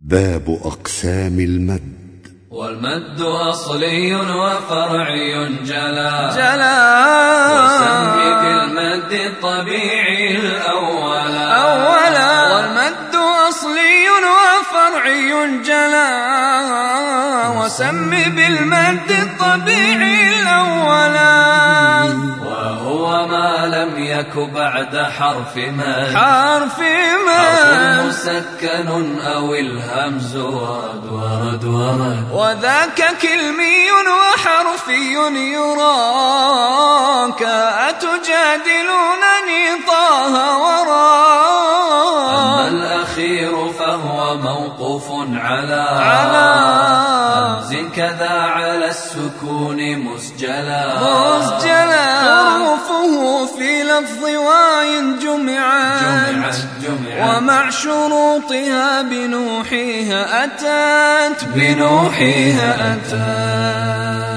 باب أقسام المد. والمد أصلي وفرعي جلا وسمي بالمد الطبيعي الأولا والمد أصلي وفرعي جلا وسم بالمد الطبيعي الأولا وهو ما لم يك بعد حرف مد مسكن أو الهمز ورد وذاك كلمي وحرفي يراك أتجادلونني طه وراك. أما الأخير فهو موقوف على همز كذا على السكون مسجلا حروفه في لفظ واي جمعت ومع شروطها بنوحيها أتت